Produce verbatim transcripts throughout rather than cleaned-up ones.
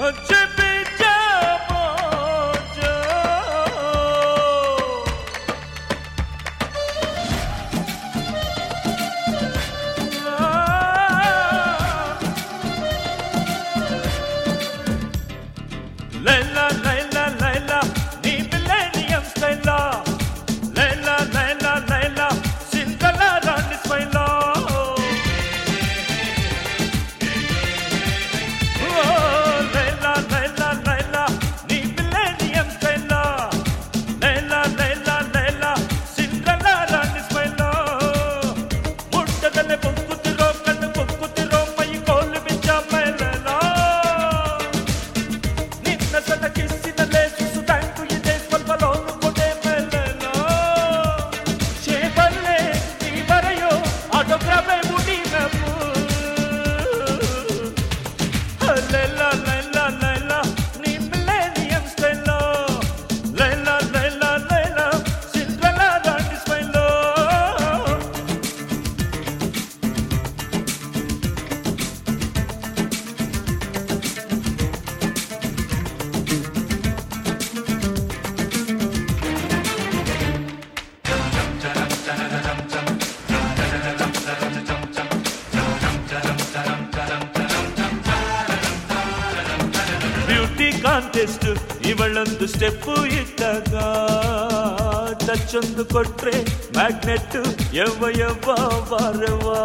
contest ಇವಳೊಂದು step ಇಟ್ಟಾಗ touch ಒಂದು ಕೊಟ್ರೆ ಮ್ಯಾಗ್ನೆಟ್ ಯವ್ವ ಯವ್ವ ವಾರವಾ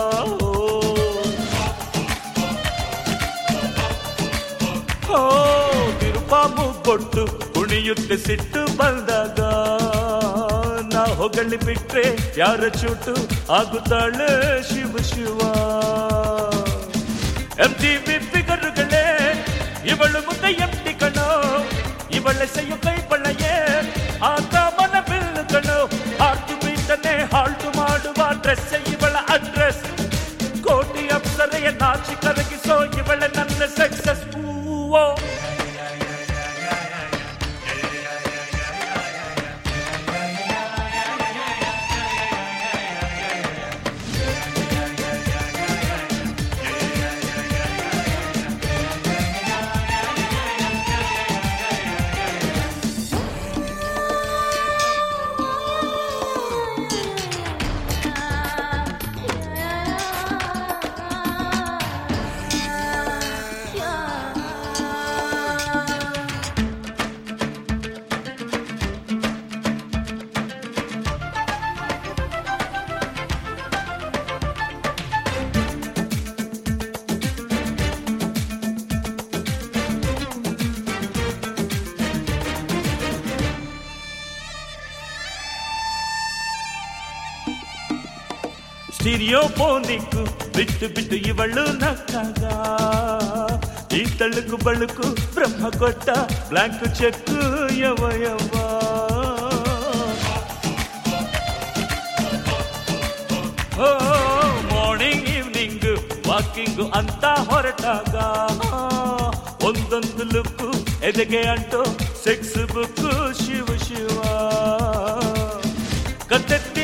ಓ ತಿರುಪಾಮು ಕೊಟ್ಟು ಕುಣಿಯುತ್ತೆ ಸಿಟ್ಟು ಬಂದಾಗ ನಾ ಹೊಗಳಿ ಬಿಟ್ರೆ ಯಾರ ಚೂಟು ಆಗುತ್ತಾಳೆ Shiva Shiva M T V ಫಿಗರುಗಳೇ ಇವಳು ಮುದ್ದೆ ಎಂಟಿ ಕಣೋ ಇವಳೆ ಸೆಯ್ಯು ಕೈ ಬಳ್ಳೆಯೇ ಆತ ಮನ ಬಿಲ್ಲು ಕಣೋ ಹಾರ್ಟು ಬೀಟನೆ ಹಾಲ್ಟು ಮಾಡುವ ಡ್ರೆಸ್ ಇವಳ ಅಡ್ರೆಸ್ ಕೋಟಿ ಅಪ್ಸರೆಯ ನಾಚಿ ಕರಗಿಸೋ ಇವಳೆ ನನ್ನ ಸಕ್ಸಸ್ ಹೂವೋ ಸ್ಟೀರಿಯೋಫೋನಿಕ್ ಬಿಟ್ಟು ಬಿಟ್ಟು ಇವಳು ನಕ್ಕಾಗ ಈ ತಳುಕು ಬಳುಕು ಬ್ರಹ್ಮ ಕೊಟ್ಟ ಬ್ಲಾಂಕ್ ಚೆಕ್ ಯವ ಯವ ಓ ಮಾರ್ನಿಂಗ್ ಈವ್ನಿಂಗ್ ವಾಕಿಂಗ್ ಅಂತ ಹೊರಟಾಗ ಒಂದೊಂದು ಲುಕ್ಕು ಎದೆಗೆ ಅಂಟೋ ಸೆಕ್ಸ್ ಬುಕ್ ಶಿವ ಶಿವ ಕತ್ತೆತ್ತಿ